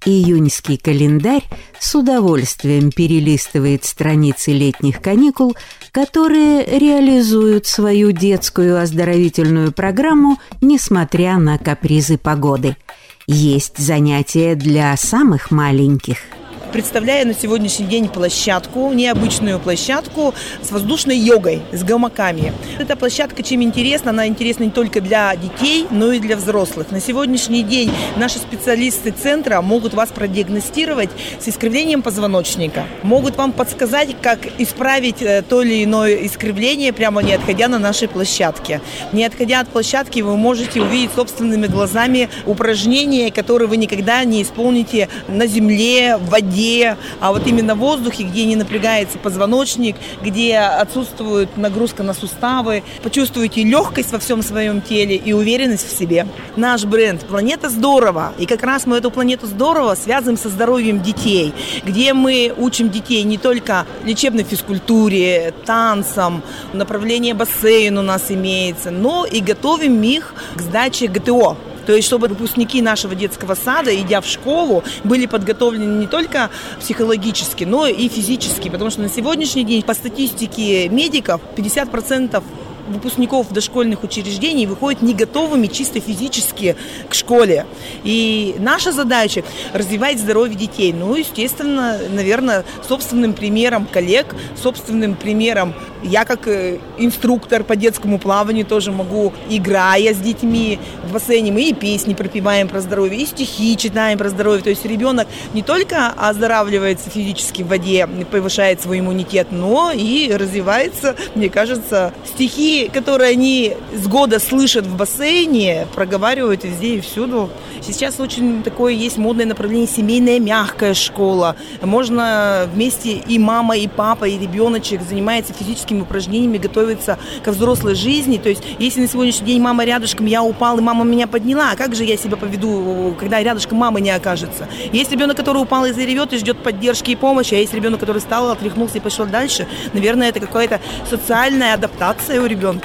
Июньский календарь с удовольствием перелистывает страницы летних каникул, которые реализуют свою детскую оздоровительную программу, несмотря на капризы погоды. Есть занятия для самых маленьких. Представляю на сегодняшний день площадку, необычную площадку с воздушной йогой, с гамаками. Эта площадка чем интересна? Она интересна не только для детей, но и для взрослых. На сегодняшний день наши специалисты центра могут вас продиагностировать с искривлением позвоночника. Могут вам подсказать, как исправить то или иное искривление, прямо не отходя на нашей площадке. Не отходя от площадки, вы можете увидеть собственными глазами упражнения, которые вы никогда не исполните на земле, в воде, а вот именно в воздухе, где не напрягается позвоночник, где отсутствует нагрузка на суставы. Почувствуйте легкость во всем своем теле и уверенность в себе. Наш бренд «Планета Здорово». И как раз мы эту «Планету Здорово» связываем со здоровьем детей, где мы учим детей не только лечебной физкультуре, танцам, направление бассейн у нас имеется, но и готовим их к сдаче ГТО. То есть, чтобы выпускники нашего детского сада, идя в школу, были подготовлены не только психологически, но и физически. Потому что на сегодняшний день, по статистике медиков, 50% выпускников дошкольных учреждений выходят не готовыми чисто физически к школе. И наша задача – развивать здоровье детей. Ну, естественно, наверное, собственным примером коллег, собственным примером. Я как инструктор по детскому плаванию тоже могу, играя с детьми в бассейне, мы и песни пропеваем про здоровье, и стихи читаем про здоровье. То есть ребенок не только оздоравливается физически в воде, повышает свой иммунитет, но и развивается, мне кажется, стихи, которые они с года слышат в бассейне, проговаривают везде и всюду. Сейчас очень такое есть модное направление семейная мягкая школа. Можно вместе и мама, и папа, и ребеночек занимается физическими упражнениями, готовится ко взрослой жизни. То есть, если на сегодняшний день мама рядышком, я упал, и мама меня подняла, а как же я себя поведу, когда рядышком мамы не окажется? Есть ребенок, который упал и заревет, и ждет поддержки и помощи, а есть ребенок, который встал, отряхнулся и пошел дальше. Наверное, это какая-то социальная адаптация у ребенка.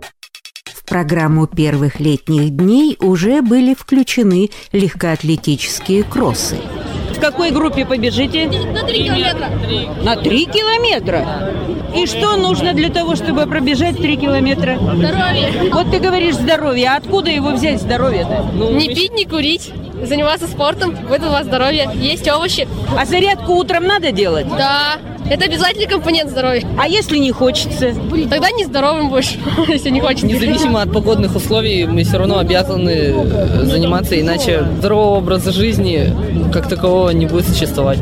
В программу первых летних дней уже были включены легкоатлетические кроссы. В какой группе побежите? На 3 километра. На 3 километра? И что нужно для того, чтобы пробежать 3 километра? Здоровье. Вот ты говоришь здоровье. А откуда его взять, здоровье-то? Не пить, не курить. Заниматься спортом. Это у вас здоровье. Есть овощи. А зарядку утром надо делать? Да. Это обязательный компонент здоровья. А если не хочется? Тогда нездоровым будешь, если не хочется. Независимо от погодных условий, мы все равно обязаны заниматься, иначе здорового образа жизни как такового не будет существовать.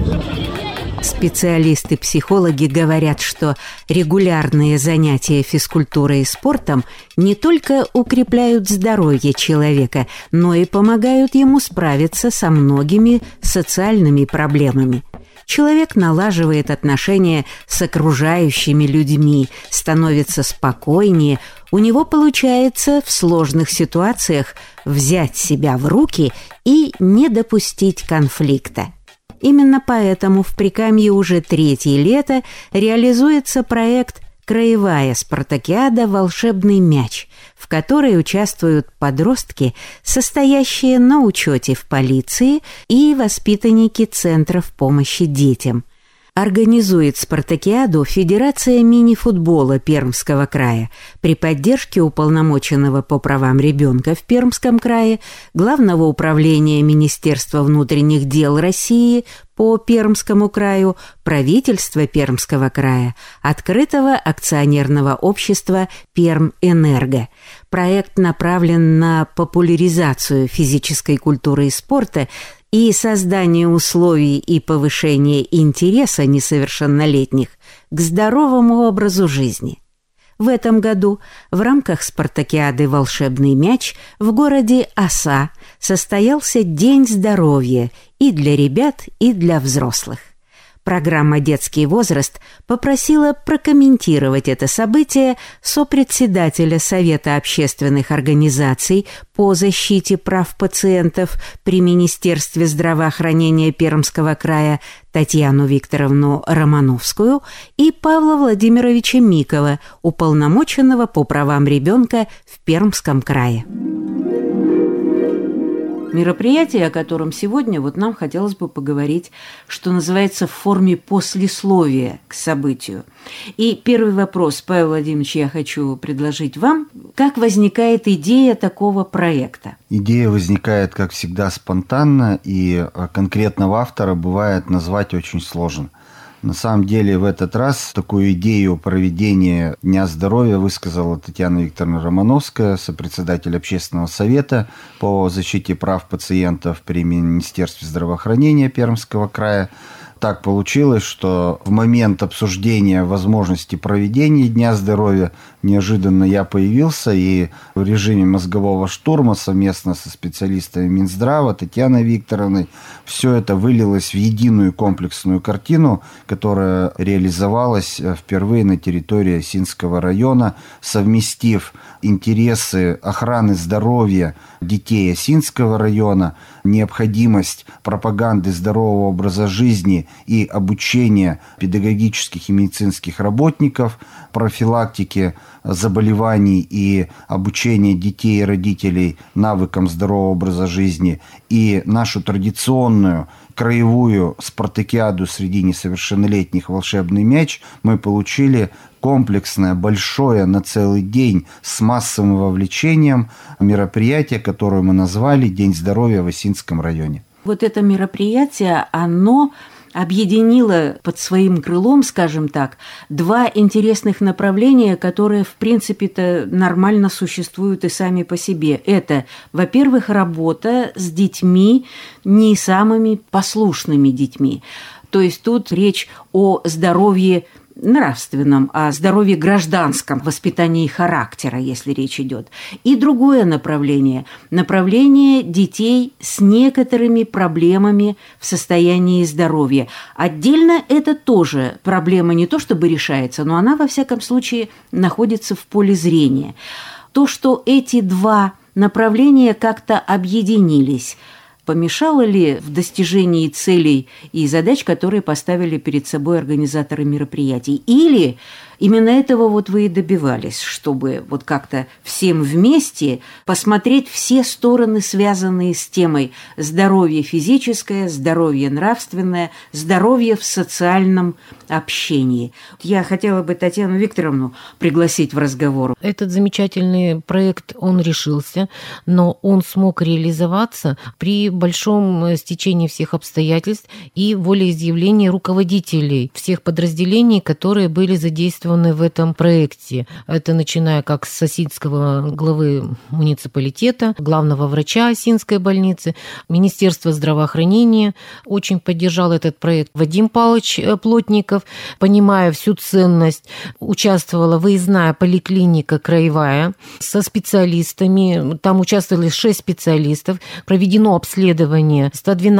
Специалисты-психологи говорят, что регулярные занятия физкультурой и спортом не только укрепляют здоровье человека, но и помогают ему справиться со многими социальными проблемами. Человек налаживает отношения с окружающими людьми, становится спокойнее, у него получается в сложных ситуациях взять себя в руки и не допустить конфликта. Именно поэтому в Прикамье уже 3-е лето реализуется проект «Краевая спартакиада «Волшебный мяч», в которой участвуют подростки, состоящие на учете в полиции, и воспитанники центров помощи детям. Организует спартакиаду Федерация мини-футбола Пермского края при поддержке уполномоченного по правам ребенка в Пермском крае, Главного управления Министерства внутренних дел России по Пермскому краю, правительства Пермского края, открытого акционерного общества «Пермэнерго». Проект направлен на популяризацию физической культуры и спорта и создание условий и повышение интереса несовершеннолетних к здоровому образу жизни. В этом году в рамках спартакиады «Волшебный мяч» в городе Оса состоялся День здоровья и для ребят, и для взрослых. Программа «Детский возраст» попросила прокомментировать это событие сопредседателя Совета общественных организаций по защите прав пациентов при Министерстве здравоохранения Пермского края Татьяну Викторовну Романовскую и Павла Владимировича Микова, уполномоченного по правам ребенка в Пермском крае. мероприятие, о котором сегодня вот нам хотелось бы поговорить, что называется, в форме послесловия к событию. И первый вопрос, Павел Владимирович, я хочу предложить вам. Как возникает идея такого проекта? Идея возникает, как всегда, спонтанно, и конкретного автора бывает назвать очень сложно. На самом деле, в этот раз такую идею проведения Дня здоровья высказала Татьяна Викторовна Романовская, сопредседатель Общественного совета по защите прав пациентов при Министерстве здравоохранения Пермского края. Так получилось, что в момент обсуждения возможности проведения Дня здоровья неожиданно я появился, и в режиме мозгового штурма совместно со специалистами Минздрава Татьяной Викторовной все это вылилось в единую комплексную картину, которая реализовалась впервые на территории Осинского района, совместив интересы охраны здоровья детей Осинского района, необходимость пропаганды здорового образа жизни и обучения педагогических и медицинских работников, профилактики заболеваний и обучения детей и родителей навыкам здорового образа жизни, и нашу традиционную краевую спартакиаду среди несовершеннолетних «Волшебный мяч» мы получили комплексное, большое на целый день с массовым вовлечением мероприятие, которое мы назвали «День здоровья в Осинском районе». Вот это мероприятие, оно объединила под своим крылом, скажем так, два интересных направления, которые, в принципе-то, нормально существуют и сами по себе. Это, во-первых, работа с детьми, не самыми послушными детьми. То есть тут речь о здоровье нравственном, о здоровье гражданском, воспитании характера, если речь идет. И другое направление – направление детей с некоторыми проблемами в состоянии здоровья. Отдельно это тоже проблема не то чтобы решается, но она, во всяком случае, находится в поле зрения. То, что эти два направления как-то объединились, помешало ли в достижении целей и задач, которые поставили перед собой организаторы мероприятий? Или именно этого вот вы и добивались, чтобы вот как-то всем вместе посмотреть все стороны, связанные с темой здоровье физическое, здоровье нравственное, здоровье в социальном общении? Я хотела бы Татьяну Викторовну пригласить в разговор. Этот замечательный проект, он решился, но он смог реализоваться при большом стечении всех обстоятельств и волеизъявлении руководителей всех подразделений, которые были задействованы в этом проекте. Это начиная как с осинского главы муниципалитета, главного врача Осинской больницы, Министерство здравоохранения очень поддержал этот проект. Вадим Павлович Плотников, понимая всю ценность, участвовала выездная поликлиника краевая со специалистами. Там участвовали 6 специалистов. Проведено обследование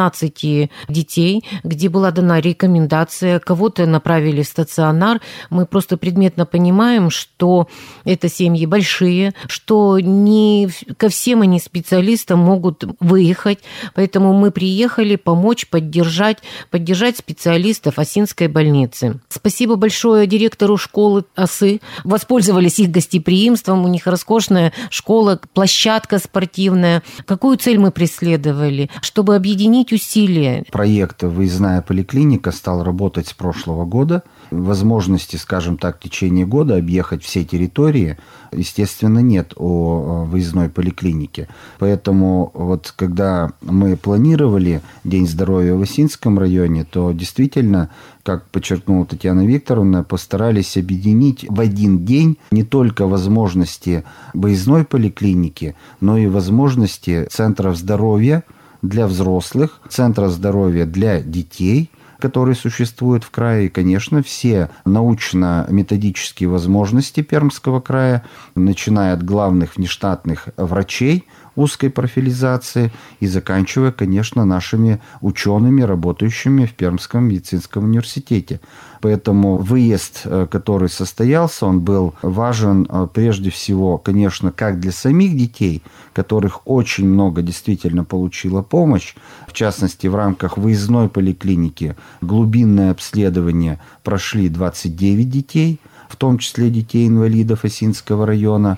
112 детей, где была дана рекомендация, кого-то направили в стационар. Мы просто предметно понимаем, что это семьи большие, что не ко всем они специалистам могут выехать, поэтому мы приехали помочь, поддержать специалистов Осинской больницы. Спасибо большое директору школы Осы. Воспользовались их гостеприимством, у них роскошная школа, площадка спортивная. Какую цель мы преследовали? Чтобы объединить усилия. Проект «Выездная поликлиника» стал работать с прошлого года. Возможности, скажем так, в течение года объехать все территории, естественно, нет у выездной поликлиники. Поэтому вот когда мы планировали День здоровья в Осинском районе, то действительно, как подчеркнула Татьяна Викторовна, постарались объединить в один день не только возможности выездной поликлиники, но и возможности центров здоровья для взрослых, центров здоровья для детей, которые существуют в крае, и, конечно, все научно-методические возможности Пермского края, начиная от главных внештатных врачей узкой профилизации и заканчивая, конечно, нашими учеными, работающими в Пермском медицинском университете. Поэтому выезд, который состоялся, он был важен прежде всего, конечно, как для самих детей, которых очень много действительно получило помощь. В частности, в рамках выездной поликлиники глубинное обследование прошли 29 детей, в том числе детей-инвалидов Осинского района.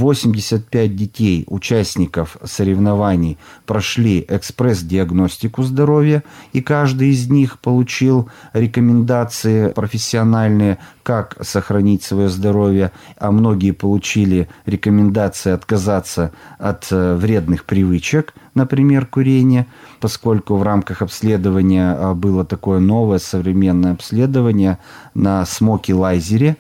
85 детей, участников соревнований, прошли экспресс-диагностику здоровья, и каждый из них получил рекомендации профессиональные, как сохранить свое здоровье, а многие получили рекомендации отказаться от вредных привычек, например, курения, поскольку в рамках обследования было такое новое современное обследование на смоки-лайзере,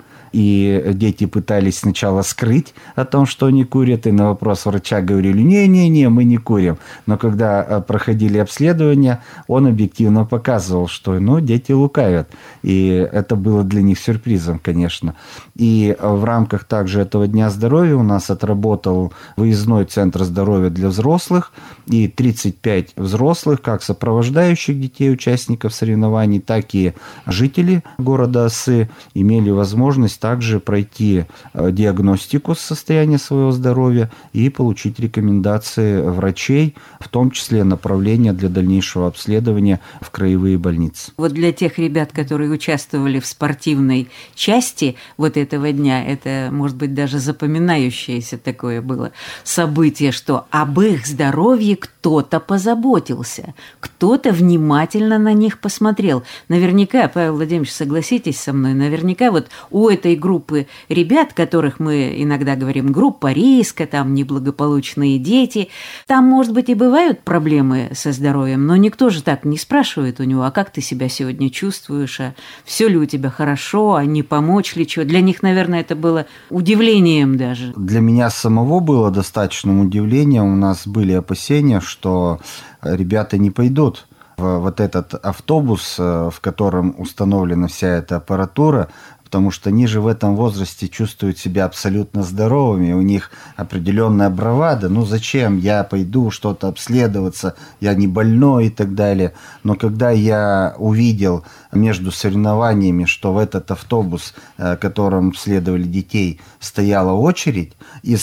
и дети пытались сначала скрыть о том, что они курят, и на вопрос врача говорили: не-не-не, мы не курим. Но когда проходили обследование, он объективно показывал, что дети лукавят. И это было для них сюрпризом, конечно. И в рамках также этого Дня здоровья у нас отработал выездной центр здоровья для взрослых, и 35 взрослых, как сопровождающих детей, участников соревнований, так и жители города Осы, имели возможность также пройти диагностику состояния своего здоровья и получить рекомендации врачей, в том числе направления для дальнейшего обследования в краевые больницы. Вот для тех ребят, которые участвовали в спортивной части вот этого дня, это, может быть, даже запоминающееся такое было событие, что об их здоровье кто-то позаботился, кто-то внимательно на них посмотрел. Наверняка, Павел Владимирович, согласитесь со мной, наверняка вот у этой группы ребят, которых мы иногда говорим группа риска, там неблагополучные дети, там, может быть, и бывают проблемы со здоровьем, но никто же так не спрашивает у него: а как ты себя сегодня чувствуешь, а все ли у тебя хорошо, а не помочь ли чего. Для них, наверное, это было удивлением даже. Для меня самого было достаточным удивлением. У нас были опасения, что ребята не пойдут в вот этот автобус, в котором установлена вся эта аппаратура, потому что они же в этом возрасте чувствуют себя абсолютно здоровыми, у них определенная бравада: зачем я пойду что-то обследоваться, я не больной и так далее. Но когда я увидел между соревнованиями, что в этот автобус, которым обследовали детей, стояла очередь, из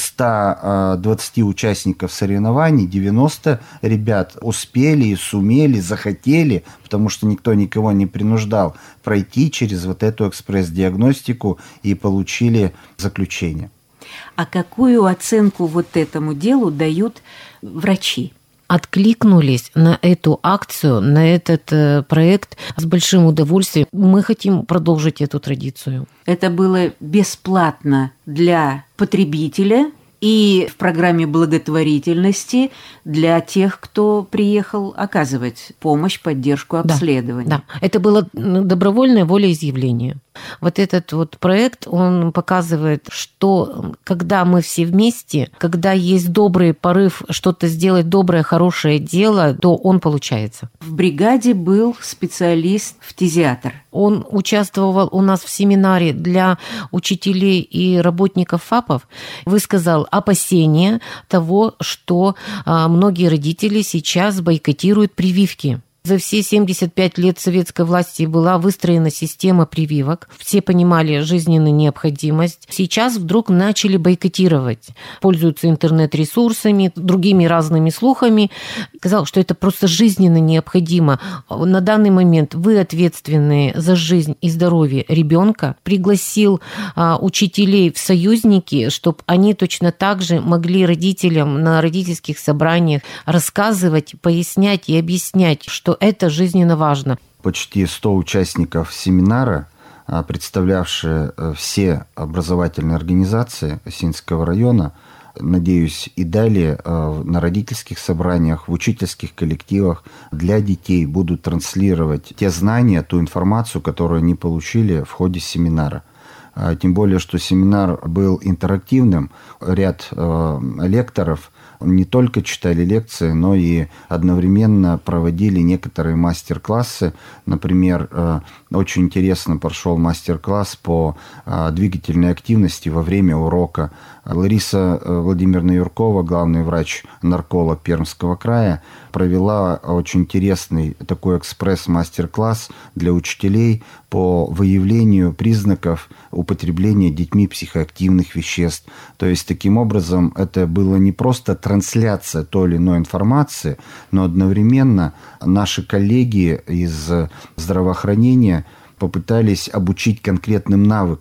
120 участников соревнований 90 ребят успели и сумели, захотели, потому что никто никого не принуждал, пройти через вот эту экспресс-диагностику и получили заключение. А какую оценку вот этому делу дают врачи? Откликнулись на эту акцию, на этот проект с большим удовольствием. Мы хотим продолжить эту традицию. Это было бесплатно для потребителя и в программе благотворительности для тех, кто приехал оказывать помощь, поддержку, обследование. Да. Это было добровольное волеизъявление. Вот этот вот проект, он показывает, что когда мы все вместе, когда есть добрый порыв что-то сделать, доброе, хорошее дело, то он получается. В бригаде был специалист-фтизиатр. Он участвовал у нас в семинаре для учителей и работников ФАПов, высказал опасения того, что многие родители сейчас бойкотируют прививки. За все 75 лет советской власти была выстроена система прививок. Все понимали жизненную необходимость. Сейчас вдруг начали бойкотировать. Пользуются интернет-ресурсами, другими разными слухами. Сказал, что это просто жизненно необходимо. На данный момент вы ответственны за жизнь и здоровье ребенка. Пригласил учителей в союзники, чтобы они точно так же могли родителям на родительских собраниях рассказывать, пояснять и объяснять, что это жизненно важно. Почти 100 участников семинара, представлявшие все образовательные организации Осинского района, надеюсь, и далее на родительских собраниях, в учительских коллективах для детей будут транслировать те знания, ту информацию, которую они получили в ходе семинара. Тем более, что семинар был интерактивным. Ряд лекторов не только читали лекции, но и одновременно проводили некоторые мастер-классы. Например, очень интересно прошел мастер-класс по двигательной активности во время урока. Лариса Владимировна Юркова, главный врач-нарколог Пермского края, провела очень интересный такой экспресс-мастер-класс для учителей по выявлению признаков употребления детьми психоактивных веществ. То есть, таким образом, это было не просто трансляция той или иной информации, но одновременно наши коллеги из здравоохранения попытались обучить конкретным навыкам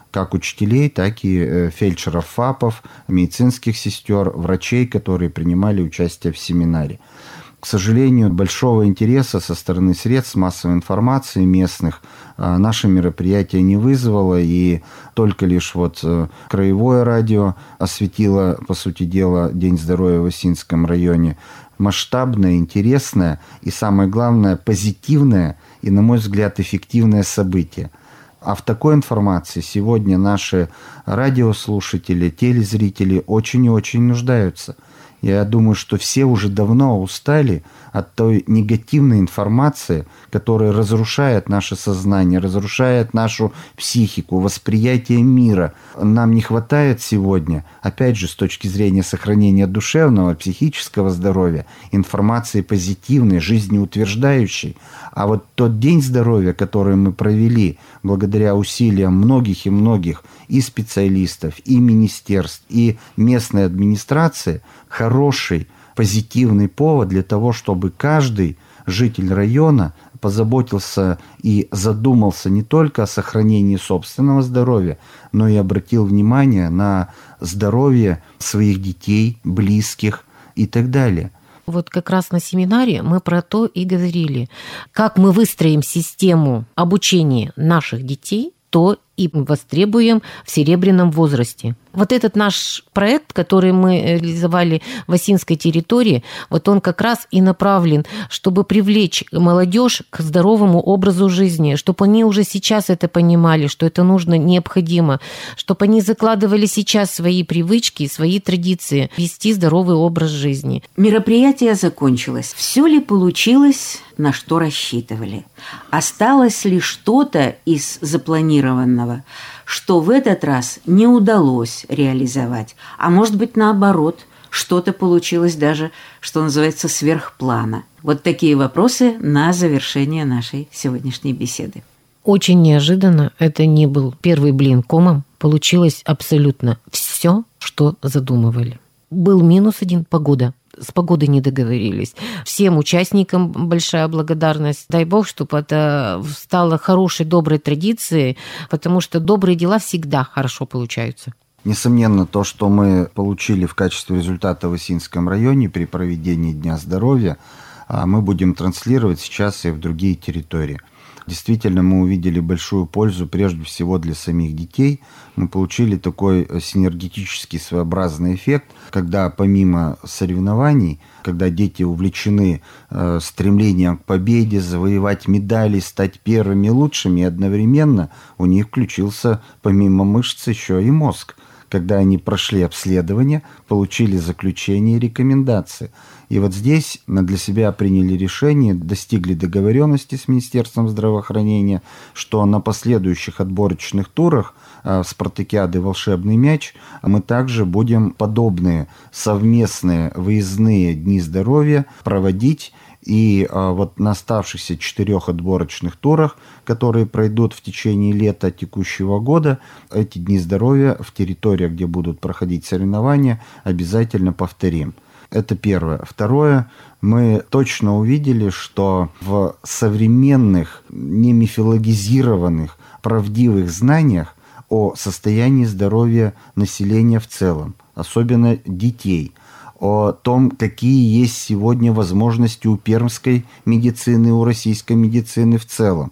как учителей, так и фельдшеров ФАПов, медицинских сестер, врачей, которые принимали участие в семинаре. К сожалению, большого интереса со стороны средств массовой информации местных наше мероприятие не вызвало, и только лишь краевое радио осветило, по сути дела, День здоровья в Осинском районе. Масштабное, интересное и, самое главное, позитивное и, на мой взгляд, эффективное событие. А в такой информации сегодня наши радиослушатели, телезрители очень и очень нуждаются. Я думаю, что все уже давно устали от той негативной информации, которая разрушает наше сознание, разрушает нашу психику, восприятие мира. Нам не хватает сегодня, опять же, с точки зрения сохранения душевного, психического здоровья, информации позитивной, жизнеутверждающей. А вот тот День здоровья, который мы провели благодаря усилиям многих и многих и специалистов, и министерств, и местной администрации, хороший, позитивный повод для того, чтобы каждый житель района позаботился и задумался не только о сохранении собственного здоровья, но и обратил внимание на здоровье своих детей, близких и так далее. Вот как раз на семинаре мы про то и говорили, как мы выстроим систему обучения наших детей, то и востребуем в серебряном возрасте. Вот этот наш проект, который мы реализовали в Осинской территории, вот он как раз и направлен, чтобы привлечь молодежь к здоровому образу жизни, чтобы они уже сейчас это понимали, что это нужно, необходимо, чтобы они закладывали сейчас свои привычки, свои традиции, вести здоровый образ жизни. Мероприятие закончилось. Все ли получилось, на что рассчитывали? Осталось ли что-то из запланированного, что в этот раз не удалось реализовать? А может быть, наоборот, что-то получилось даже, что называется, сверхплана? Вот такие вопросы на завершение нашей сегодняшней беседы. Очень неожиданно, это не был первый блин комом, получилось абсолютно все, что задумывали. Был -1 – погода. С погодой не договорились. Всем участникам большая благодарность. Дай бог, чтобы это стало хорошей, доброй традицией, потому что добрые дела всегда хорошо получаются. Несомненно, то, что мы получили в качестве результата в Осинском районе при проведении Дня здоровья, мы будем транслировать сейчас и в другие территории. Действительно, мы увидели большую пользу прежде всего для самих детей. Мы получили такой синергетический своеобразный эффект, когда помимо соревнований, когда дети увлечены стремлением к победе, завоевать медали, стать первыми лучшими, и одновременно у них включился помимо мышц еще и мозг. Когда они прошли обследование, получили заключение и рекомендации. И вот здесь мы для себя приняли решение, достигли договоренности с Министерством здравоохранения, что на последующих отборочных турах в спартакиады «Волшебный мяч» мы также будем подобные совместные выездные дни здоровья проводить. И вот на оставшихся 4 отборочных турах, которые пройдут в течение лета текущего года, эти дни здоровья в территориях, где будут проходить соревнования, обязательно повторим. Это первое. Второе, мы точно увидели, что в современных, не мифологизированных, правдивых знаниях о состоянии здоровья населения в целом, особенно детей, о том, какие есть сегодня возможности у пермской медицины, у российской медицины в целом.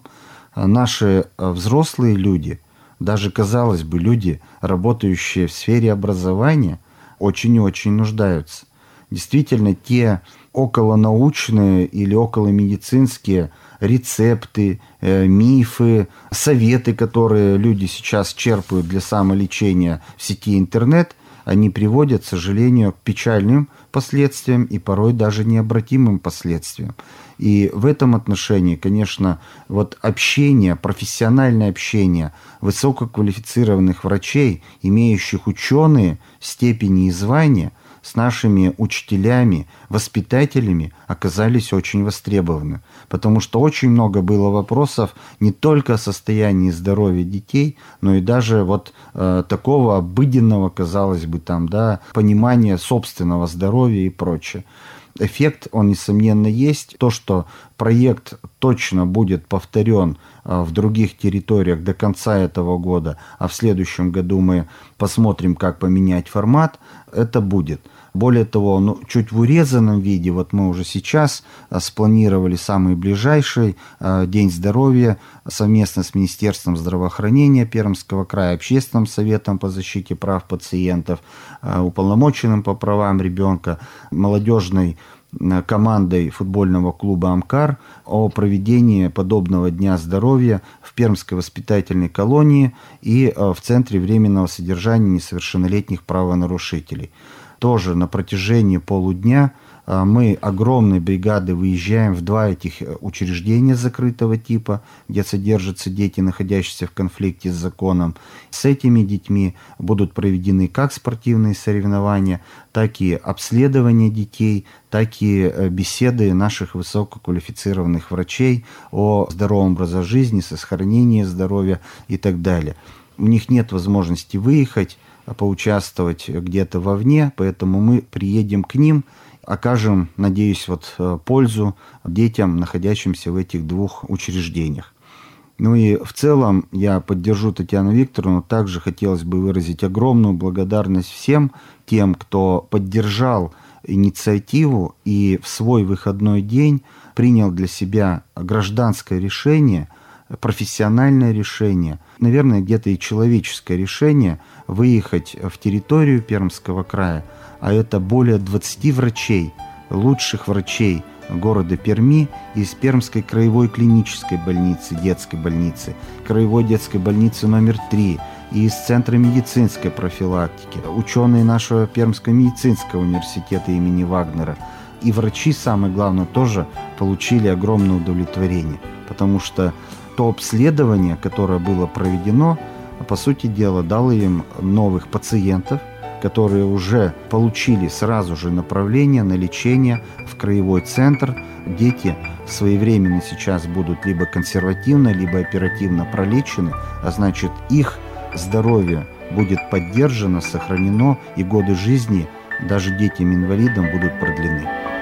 Наши взрослые люди, даже, казалось бы, люди, работающие в сфере образования, очень и очень нуждаются. Действительно, те околонаучные или околомедицинские рецепты, мифы, советы, которые люди сейчас черпают для самолечения в сети интернет, они приводят, к сожалению, к печальным последствиям и порой даже необратимым последствиям. И в этом отношении, конечно, вот общение, профессиональное общение высококвалифицированных врачей, имеющих ученые степени и звания, с нашими учителями, воспитателями оказались очень востребованы. Потому что очень много было вопросов не только о состоянии здоровья детей, но и даже вот такого обыденного, казалось бы, понимания собственного здоровья и прочее. Эффект, он, несомненно, есть. То, что проект точно будет повторен в других территориях до конца этого года, а в следующем году мы посмотрим, как поменять формат, это будет. Более того, чуть в урезанном виде, вот мы уже сейчас спланировали самый ближайший День здоровья совместно с Министерством здравоохранения Пермского края, Общественным советом по защите прав пациентов, уполномоченным по правам ребенка, молодежной командой футбольного клуба «Амкар» о проведении подобного Дня здоровья в Пермской воспитательной колонии и в Центре временного содержания несовершеннолетних правонарушителей. Тоже на протяжении полудня мы огромной бригадой выезжаем в 2 этих учреждения закрытого типа, где содержатся дети, находящиеся в конфликте с законом. С этими детьми будут проведены как спортивные соревнования, так и обследование детей, так и беседы наших высококвалифицированных врачей о здоровом образе жизни, сохранении здоровья и так далее. У них нет возможности выехать, поучаствовать где-то вовне, поэтому мы приедем к ним, окажем, надеюсь, пользу детям, находящимся в этих 2 учреждениях. И в целом я поддержу Татьяну Викторовну. Также хотелось бы выразить огромную благодарность всем тем, кто поддержал инициативу и в свой выходной день принял для себя гражданское решение, профессиональное решение, наверное, где-то и человеческое решение выехать в территорию Пермского края, а это более 20 врачей, лучших врачей города Перми из Пермской краевой клинической больницы, детской больницы, краевой детской больницы номер 3, и из Центра медицинской профилактики, ученые нашего Пермского медицинского университета имени Вагнера. И врачи, самое главное, тоже получили огромное удовлетворение, потому что то обследование, которое было проведено, по сути дела, дало им новых пациентов, которые уже получили сразу же направление на лечение в краевой центр. Дети своевременно сейчас будут либо консервативно, либо оперативно пролечены, а значит, их здоровье будет поддержано, сохранено, и годы жизни даже детям-инвалидам будут продлены.